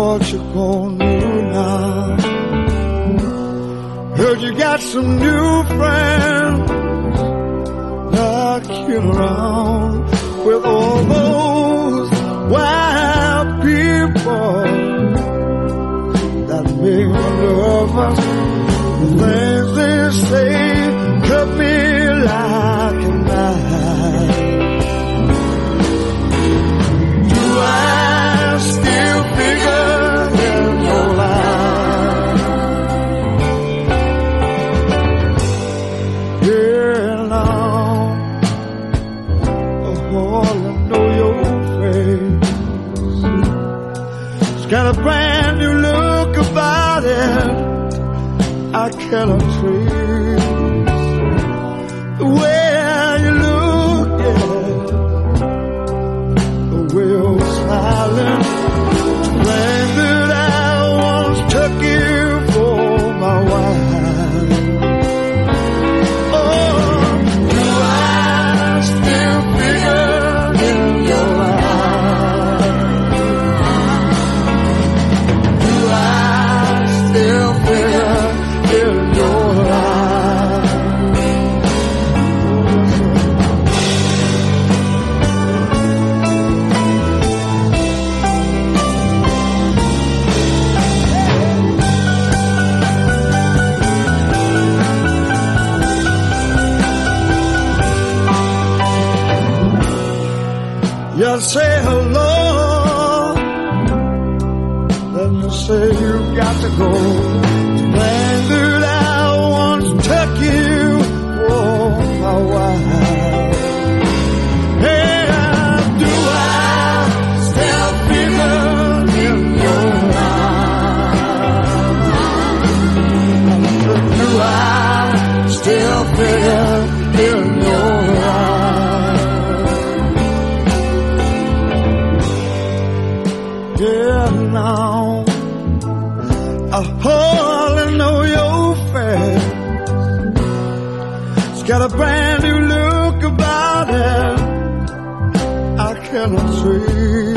what you gonna do now? Heard you got some new friends knocking around with all those wild people that make me nervous. The things they say cut me like a knife. Do I still figure in your life? Yeah, now, oh, I know your face. It's got a brand new look about it I cannot trace. The way you look at it, the way you're smiling, the thing that I once took you for my wife. Oh, do I still figure in your life? Do I still figure in your life? You say hello, then you say you got to go. The man that I once took you for my wife. Hey, do I still figure in your life? Do I still figure in your life? Yeah, now I hardly know your face. It's got a brand new look about it I cannot see.